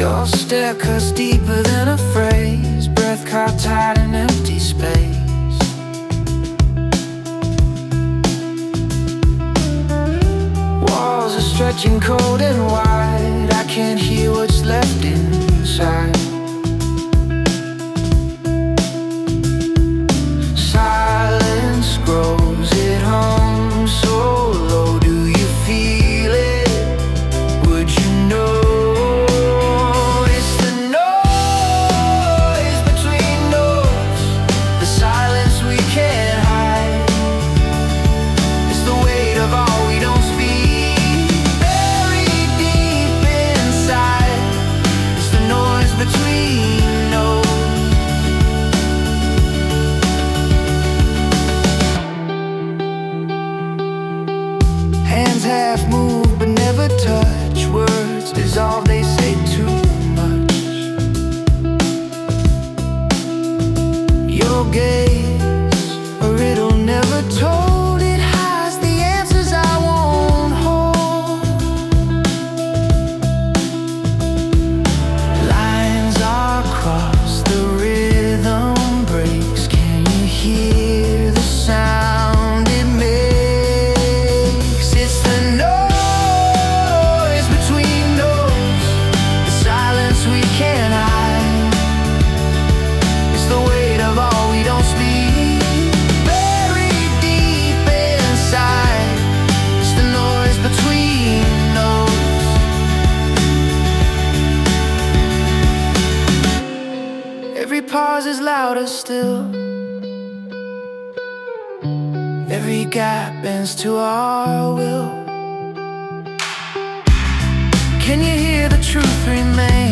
Your stare cuts deeper than a phrase, breath caught tight in empty space. Walls are stretching cold and wide, I can't hear what's left inside. Silence grows at home so low. Do you feel it? Would you know? It's the noise between notes, the silence we can't hide. It's the weight of all we don't speak, buried deep inside. It's the noise between notes. Hands half move but never touch. Words dissolve, they say too much. Your gaze, a riddle never told. It hides the answers I won't hold. Lines are crossed, the rhythm breaks. Can you hear the sound it makes? It's the noise between notes, the silence we can't hide. It's the weight of all we don't speak, buried deep inside. It's the noise between notes. Every pause is louder still, every gap bends to our will. Can you hear the truth remain?